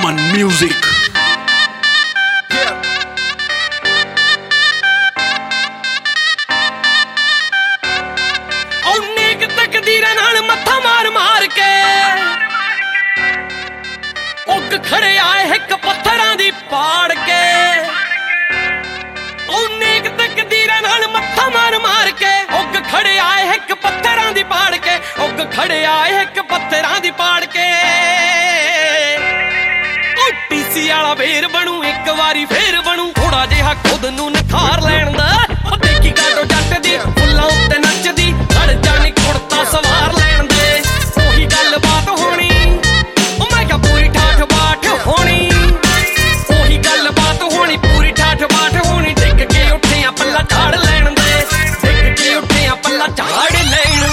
Aman Music. नेक तकदीरां नाल मत्था मार मार के उग खड़े आए हिक पत्थरां दी पाड़ के नेक तकदीरां नाल मत्था मार मार के उग खड़े आए हिक पत्थरां दी पाड़ के उग खड़े आए हिक पत्थरां दी पाड़ के टीसी वाला वेर बनू एक वारी फेर बनू थोड़ा जिहा खुद नू निखार लैण दा देखी काटो जट दी फुल्लां उत्ते नचदी लड़ जानी कुड़ता सवार लैण दे ओही गल बात होनी मैं क्या पूरी ठाठ बाट होनी ओही गल बात होनी पूरी ठाठ बाट होनी डिग के उठे पल्ला झाड़ लैण दे डिग के उठे पल्ला झाड़ लैण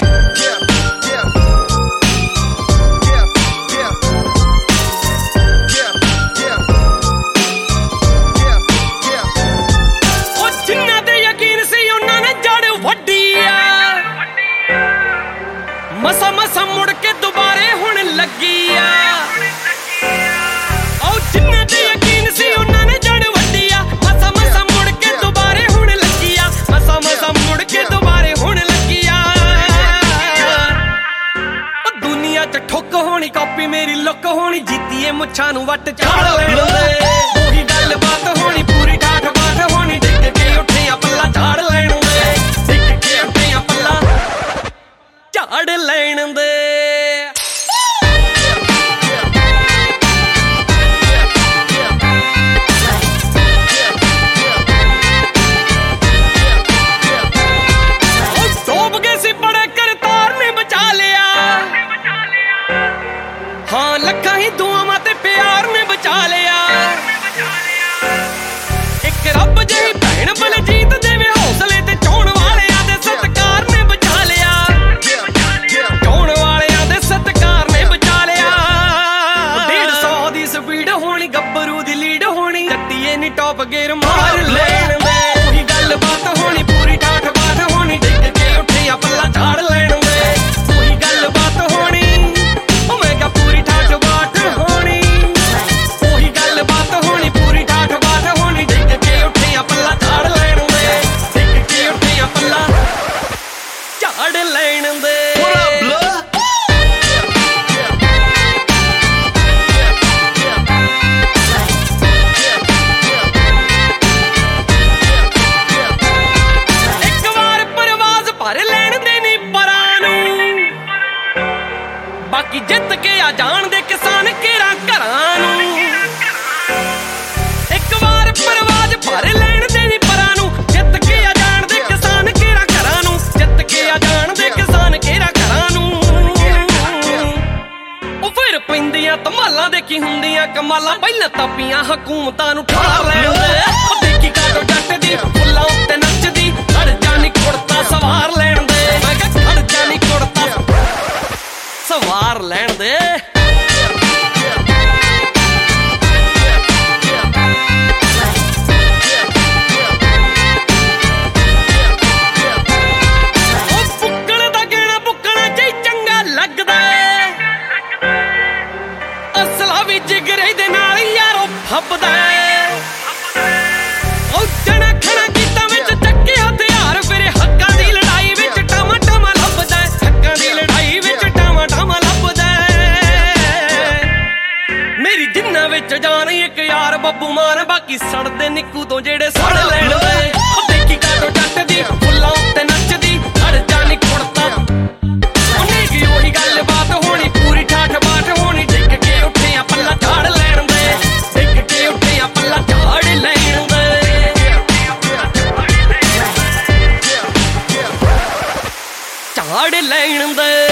मसा मसा मुड़ के दोबारे हुण लगी आ जिन्ना ते यकीन सी उन्हां ने जड़ वड्डी आ मसा मसा मुड़ के दोबारे हुण लगी आ मसा मसा मुड़ के दोबारे हुण लगी आ दुनिया च ठुक होनी कॉपी मेरी लुक होनी जीतीए मुच्छां नूं वट झाड़ लैण दे ओही गल बात होनी पूरी ठाठ बाट होनी डिग के उठे पल्ला झाड़ लैण दे डिग के उठे पल्ला झाड़ लैण दे डूब गए सी बड़े करतार ने बचा लिया हाँ लखा ही दुआवां ते प्यार ने बचा लिया एक रब जही भैण बलजीत देवे हौसले ते चोण वालियां दे सत्कार ने बचा लिया चोण वालियां दे सत्कार ने बचा लिया 150 दी स्पीड होनी गब्बरू दी लीड होनी जट्टीए नी टॉप गेयर मार लैण दे ओही गल बात होनी पूरी ठाठ बाट होनी डिग के उठे पल्ला झाड़ लैण दे ओही गल बात होनी मैं क्या पूरी ठाठ बाट होनी ओही गल बात होनी पूरी ठाठ बाट होनी डिग के उठे पल्ला झाड़ लैण दे डिग के उठे पल्ला झाड़ लैण दे बाकी जित के आ जान दे किसान केरा घरां नूं एक बार परवाज भर लैण दे नी परां नूं जित के आ जान दे किसान केरा घरां नूं जित के आ जान दे किसान केरा घरां नूं ओ फिर पैंदियां धमालां देखी हुंदियां कमालां पहिलां तापियां हकूमतां नूं ठार लैण दे ओ देखी काटो जट दी फुल्लां उत्ते नचदी लड़ जानी कुड़ता सवार लैण दे मैं कह लड़ जानी कुड़ता सवार लैण दे बुक्कण दा गहना बुक्कणा च चंगा लगदा असला भी जिगरे दे नाल यारो फब्बदा जना खड़ा गीतां विच चक्के हथियार फिर हक्कां दी लड़ाई विच टामा टामा लभदा हक्कां दी लड़ाई विच टामा टामा मेरी जिन्ना विच जान एक यार बब्बू मान बाकी सड़दे निक्कू तो जेड़े सड़ लैण दे देखी काटो जट दी फुल्लां उत्ते नचदी लड़ जानी कुड़ता उन्हें की ओही गल बात होनी पूरी ठाठ बाट होनी डिग के उठे पल्ला झाड़ लैण दे डिग के उठे पल्ला झाड़ लैण दे झाड़ लैण दे